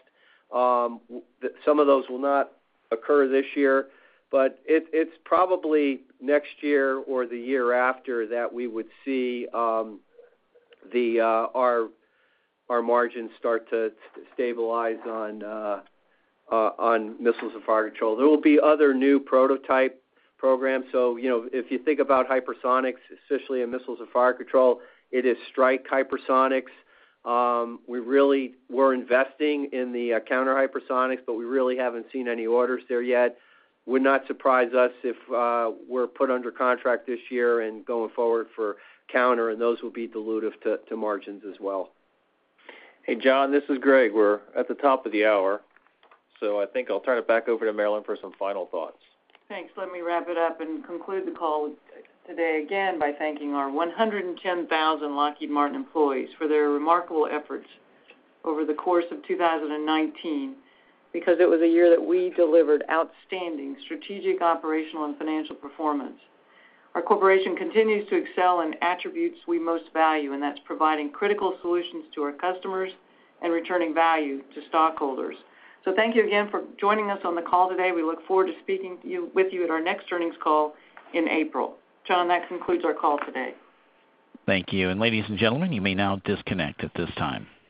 [SPEAKER 4] Um, th- some of those will not occur this year, but it, it's probably next year or the year after that we would see um, the uh, our our margins start to stabilize on uh, uh, on missiles and fire control. There will be other new prototype programs. So, you know, if you think about hypersonics, especially in missiles and fire control, it is strike hypersonics. Um, we really were investing in the uh, counter hypersonics, but we really haven't seen any orders there yet. Would not surprise us if uh, we're put under contract this year and going forward for counter, and those will be dilutive to, to margins as well.
[SPEAKER 2] Hey, John, this is Greg. We're at the top of the hour, so I think I'll turn it back over to Marilyn for some final thoughts.
[SPEAKER 3] Thanks. Let me wrap it up and conclude the call today again by thanking our one hundred ten thousand Lockheed Martin employees for their remarkable efforts over the course of two thousand nineteen, because it was a year that we delivered outstanding strategic, operational, and financial performance. Our corporation continues to excel in attributes we most value, and that's providing critical solutions to our customers and returning value to stockholders. So thank you again for joining us on the call today. We look forward to speaking to you, with you at our next earnings call in April. John, that concludes our call today.
[SPEAKER 1] Thank you. And ladies and gentlemen, you may now disconnect at this time.